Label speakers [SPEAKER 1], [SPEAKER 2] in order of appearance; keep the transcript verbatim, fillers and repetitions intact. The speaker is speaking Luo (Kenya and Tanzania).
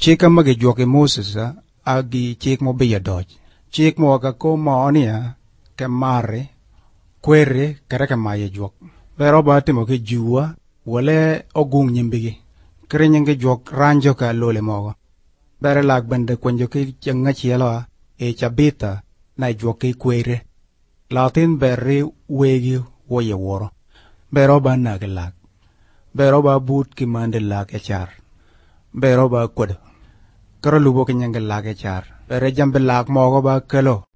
[SPEAKER 1] chika magi juoke Moses agi chik mo biya doj chik mo ka ko monia ke mare kwere kare ke maye juok pero ba timo ke juwa wale ogung nyimbigi kare nyinge juok ranjo ka lole mogo bere lag bende kwenjo ke changa chielo e chabita na juok ke kwere latin berri wegi woye woro bero ba nage lag bero ba but ki mande lag e char bero ba kodo karo lubo ke nyinge lag e char bere jambe lag mogo ba kelo